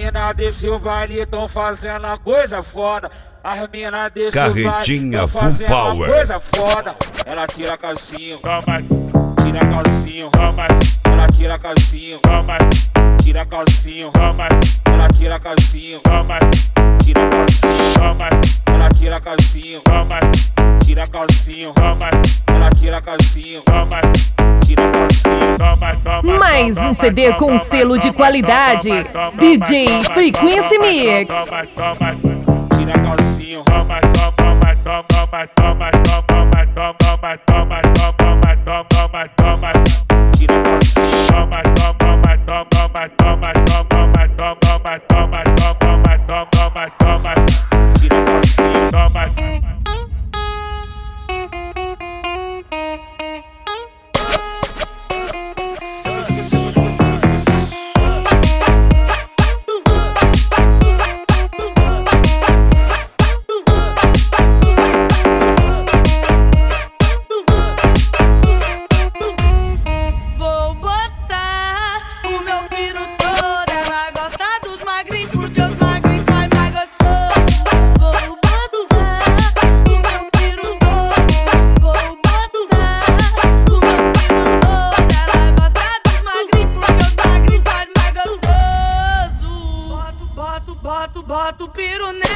mina desse baile tão fazendo a coisa foda. As mina desse Carretinha baile tão Full fazendo Power. a coisa foda. Ela tira calcinho, toma, tira calcinho, toma, ela tira calcinho, toma, tira calcinho, toma, ela tira calcinho, toma, tira calcinho, toma, ela tira calcinho, toma, tira calcinho, toma, ela tira calcinho, toma, tira calcinho. toma, toma. Mais um CD com selo de qualidade. DJ Frequency Mix. Toma, toma, Tira calcinho, toma, toma, toma, toma, toma, toma, toma, toma, toma, toma, toma, tira calcinho, toma, toma, toma, toma, toma, toma, toma, toma, toma, tira calcinho. toma. Vou botar o meu piru todo. Ela gosta dos magrinhos porque os magrinhos faz mais gostoso. Vou botar o meu piru todo. Vou botar o meu piru todo. Ela gosta dos magrinhos porque os magrinhos faz mais gostoso. Boto o piru nela.